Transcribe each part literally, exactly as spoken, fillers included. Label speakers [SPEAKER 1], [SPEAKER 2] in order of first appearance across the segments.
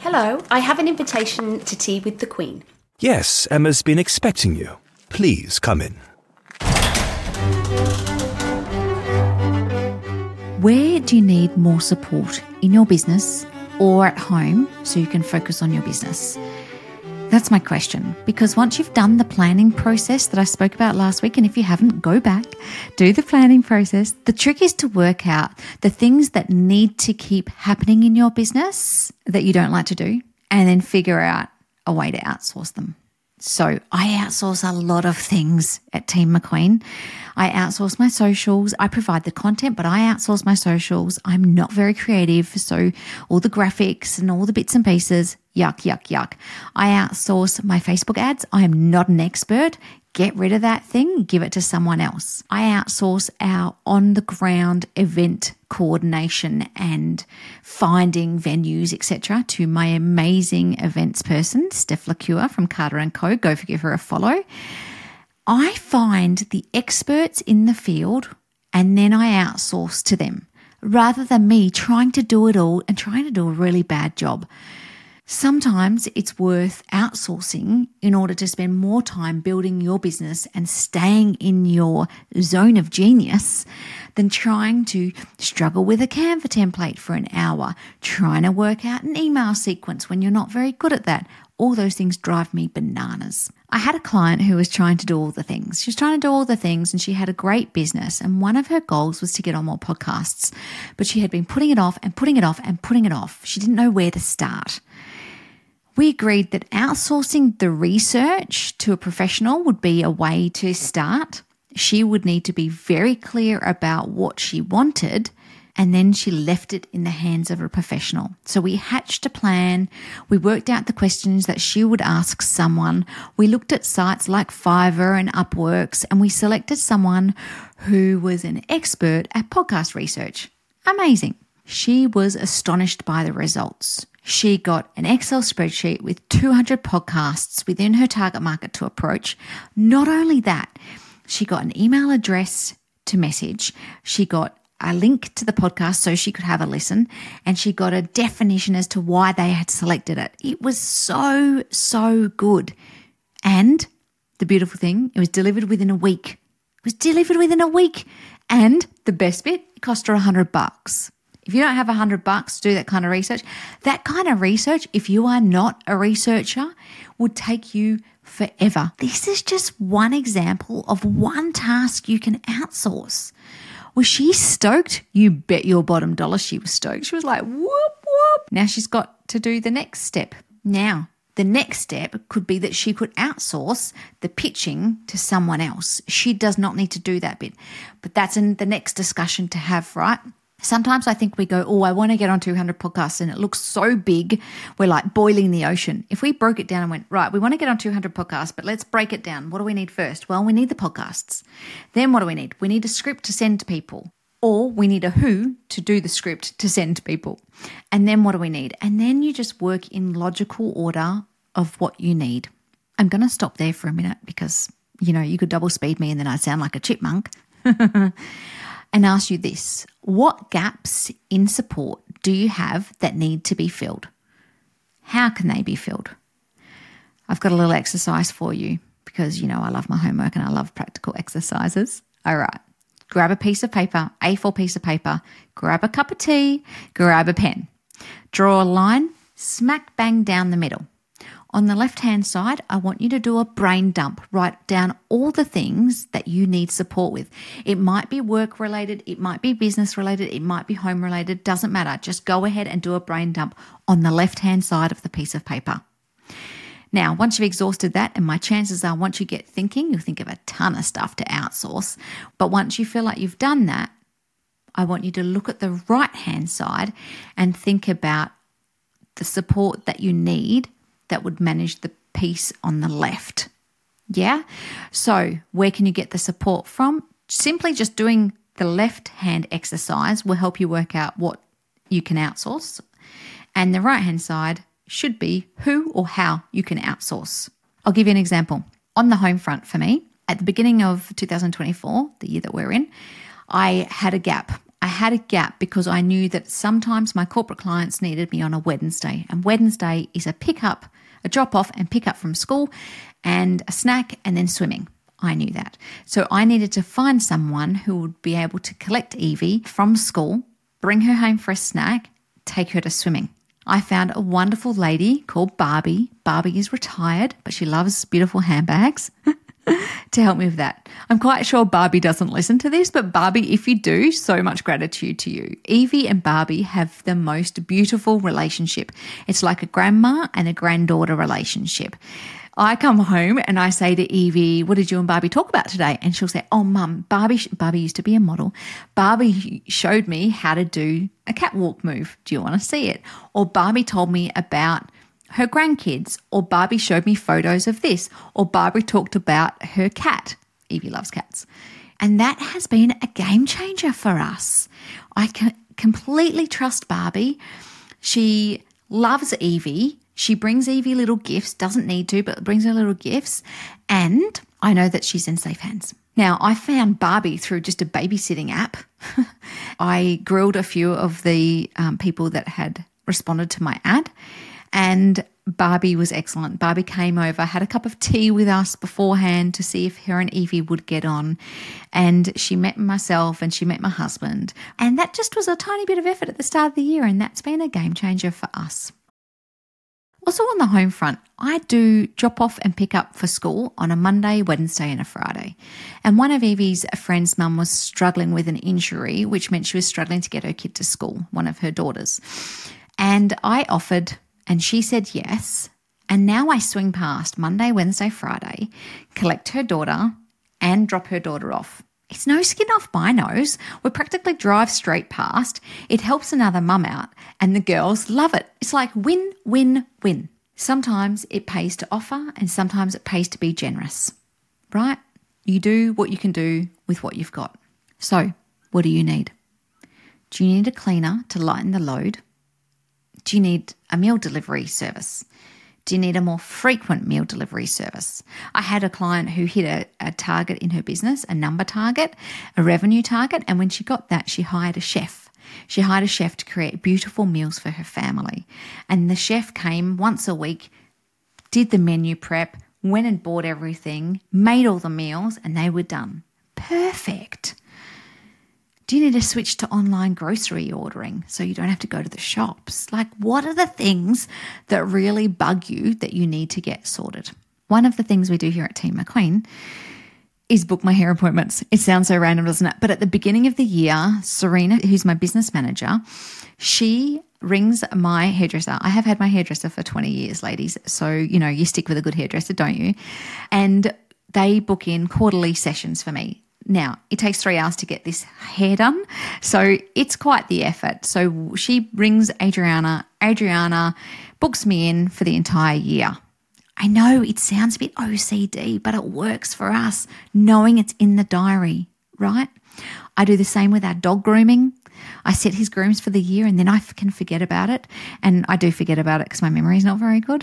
[SPEAKER 1] Hello, I have an invitation to tea with the Queen.
[SPEAKER 2] Yes, Emma's been expecting you. Please come in.
[SPEAKER 3] Where do you need more support? In your business or at home so you can focus on your business? That's my question, because once you've done the planning process that I spoke about last week, and if you haven't, go back, do the planning process. The trick is to work out the things that need to keep happening in your business that you don't like to do, and then figure out a way to outsource them. So I outsource a lot of things at Team McQueen. I outsource my socials. I provide the content, but I outsource my socials. I'm not very creative, so all the graphics and all the bits and pieces, yuck, yuck, yuck. I outsource my Facebook ads. I am not an expert. Get rid of that thing, give it to someone else. I outsource our on-the-ground event coordination and finding venues, et cetera, to my amazing events person, Steph LaCure from Carter and Co. Go give her a follow. I find the experts in the field and then I outsource to them rather than me trying to do it all and trying to do a really bad job. Sometimes it's worth outsourcing in order to spend more time building your business and staying in your zone of genius than trying to struggle with a Canva template for an hour, trying to work out an email sequence when you're not very good at that. All those things drive me bananas. I had a client who was trying to do all the things. She was trying to do all the things and she had a great business, and one of her goals was to get on more podcasts, but she had been putting it off and putting it off and putting it off. She didn't know where to start. We agreed that outsourcing the research to a professional would be a way to start. She would need to be very clear about what she wanted, and then she left it in the hands of a professional. So we hatched a plan. We worked out the questions that she would ask someone. We looked at sites like Fiverr and Upworks, and we selected someone who was an expert at podcast research. Amazing. She was astonished by the results. She got an Excel spreadsheet with two hundred podcasts within her target market to approach. Not only that, she got an email address to message. She got a link to the podcast so she could have a listen, and she got a definition as to why they had selected it. It was so, so good. And the beautiful thing, it was delivered within a week. It was delivered within a week. And the best bit, it cost her a hundred bucks. If you don't have a hundred bucks to do that kind of research, that kind of research, if you are not a researcher, would take you forever. This is just one example of one task you can outsource. Was she stoked? You bet your bottom dollar she was stoked. She was like, whoop, whoop. Now she's got to do the next step. Now, the next step could be that she could outsource the pitching to someone else. She does not need to do that bit, but that's in the next discussion to have, right? Sometimes I think we go, oh, I want to get on two hundred podcasts, and it looks so big. We're like boiling the ocean. If we broke it down and went, right, we want to get on two hundred podcasts, but let's break it down. What do we need first? Well, we need the podcasts. Then what do we need? We need a script to send to people, or we need a who to do the script to send to people. And then what do we need? And then you just work in logical order of what you need. I'm going to stop there for a minute because, you know, you could double speed me and then I'd sound like a chipmunk. And ask you this: what gaps in support do you have that need to be filled? How can they be filled? I've got a little exercise for you because, you know, I love my homework and I love practical exercises. All right, grab a piece of paper, A four piece of paper, grab a cup of tea, grab a pen. Draw a line, smack bang down the middle. On the left-hand side, I want you to do a brain dump. Write down all the things that you need support with. It might be work-related, it might be business-related, it might be home-related, doesn't matter. Just go ahead and do a brain dump on the left-hand side of the piece of paper. Now, once you've exhausted that, and my chances are once you get thinking, you'll think of a ton of stuff to outsource. But once you feel like you've done that, I want you to look at the right-hand side and think about the support that you need that would manage the piece on the left. Yeah? So where can you get the support from? Simply just doing the left-hand exercise will help you work out what you can outsource. And the right-hand side should be who or how you can outsource. I'll give you an example. On the home front for me, at the beginning of two thousand twenty-four, the year that we're in, I had a gap. I had a gap because I knew that sometimes my corporate clients needed me on a Wednesday, and Wednesday is a pick up, a drop off and pick up from school and a snack and then swimming. I knew that. So I needed to find someone who would be able to collect Evie from school, bring her home for a snack, take her to swimming. I found a wonderful lady called Barbie. Barbie is retired, but she loves beautiful handbags to help me with that. I'm quite sure Barbie doesn't listen to this, but Barbie, if you do, so much gratitude to you. Evie and Barbie have the most beautiful relationship. It's like a grandma and a granddaughter relationship. I come home and I say to Evie, what did you and Barbie talk about today? And she'll say, oh, Mum, Barbie, Barbie used to be a model. Barbie showed me how to do a catwalk move. Do you want to see it? Or Barbie told me about her grandkids, or Barbie showed me photos of this, or Barbie talked about her cat. Evie loves cats. And that has been a game changer for us. I can completely trust Barbie. She loves Evie. She brings Evie little gifts, doesn't need to, but brings her little gifts. And I know that she's in safe hands. Now, I found Barbie through just a babysitting app. I grilled a few of the um, people that had responded to my ad, and Barbie was excellent. Barbie came over, had a cup of tea with us beforehand to see if her and Evie would get on. And she met myself and she met my husband. And that just was a tiny bit of effort at the start of the year, and that's been a game changer for us. Also on the home front, I do drop off and pick up for school on a Monday, Wednesday and a Friday. And one of Evie's friend's mum was struggling with an injury, which meant she was struggling to get her kid to school, one of her daughters. And I offered, and she said yes. And now I swing past Monday, Wednesday, Friday, collect her daughter and drop her daughter off. It's no skin off my nose. We practically drive straight past. It helps another mum out and the girls love it. It's like win, win, win. Sometimes it pays to offer and sometimes it pays to be generous, right? You do what you can do with what you've got. So what do you need? Do you need a cleaner to lighten the load? Do you need a meal delivery service? Do you need a more frequent meal delivery service? I had a client who hit a, a target in her business, a number target, a revenue target, and when she got that, she hired a chef. She hired a chef to create beautiful meals for her family. And the chef came once a week, did the menu prep, went and bought everything, made all the meals, and they were done. Perfect. Do you need to switch to online grocery ordering so you don't have to go to the shops? Like, what are the things that really bug you that you need to get sorted? One of the things we do here at Team McQueen is book my hair appointments. It sounds so random, doesn't it? But at the beginning of the year, Serena, who's my business manager, she rings my hairdresser. I have had my hairdresser for twenty years, ladies. So, you know, you stick with a good hairdresser, don't you? And they book in quarterly sessions for me. Now, it takes three hours to get this hair done, so it's quite the effort. So she rings Adriana. Adriana books me in for the entire year. I know it sounds a bit O C D, but it works for us, knowing it's in the diary, right? I do the same with our dog grooming. I set his grooms for the year and then I can forget about it. And I do forget about it because my memory is not very good.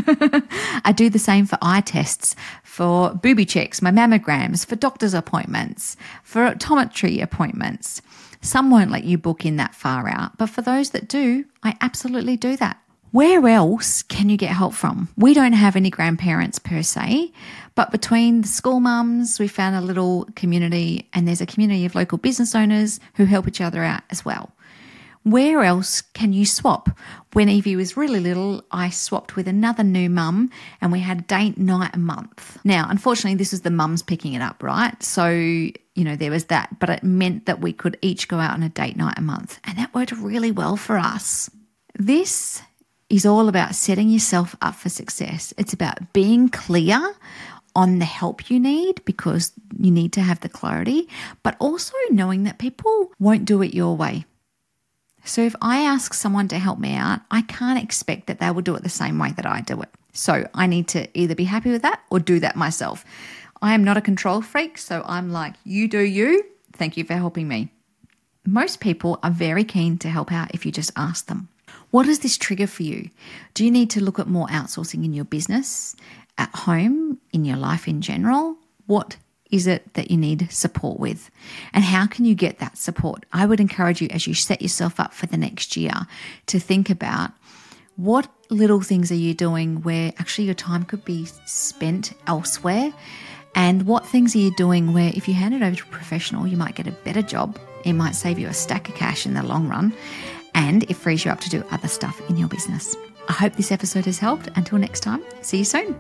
[SPEAKER 3] I do the same for eye tests, for booby checks, my mammograms, for doctor's appointments, for optometry appointments. Some won't let you book in that far out, but for those that do, I absolutely do that. Where else can you get help from? We don't have any grandparents per se, but between the school mums, we found a little community, and there's a community of local business owners who help each other out as well. Where else can you swap? When Evie was really little, I swapped with another new mum and we had a date night a month. Now, unfortunately, this was the mums picking it up, right? So, you know, there was that, but it meant that we could each go out on a date night a month, and that worked really well for us. This is all about setting yourself up for success. It's about being clear on the help you need, because you need to have the clarity, but also knowing that people won't do it your way. So if I ask someone to help me out, I can't expect that they will do it the same way that I do it. So I need to either be happy with that or do that myself. I am not a control freak, so I'm like, you do you. Thank you for helping me. Most people are very keen to help out if you just ask them. What does this trigger for you? Do you need to look at more outsourcing in your business, at home, in your life in general? What is it that you need support with? And how can you get that support? I would encourage you, as you set yourself up for the next year, to think about what little things are you doing where actually your time could be spent elsewhere, and what things are you doing where if you hand it over to a professional, you might get a better job. It might save you a stack of cash in the long run, and it frees you up to do other stuff in your business. I hope this episode has helped. Until next time, see you soon.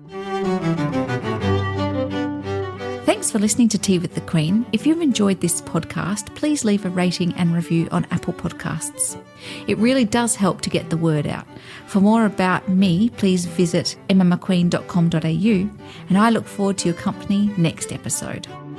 [SPEAKER 3] Thanks for listening to Tea with the Queen. If you've enjoyed this podcast, please leave a rating and review on Apple Podcasts. It really does help to get the word out. For more about me, please visit emma mcqueen dot com dot a u, and I look forward to your company next episode.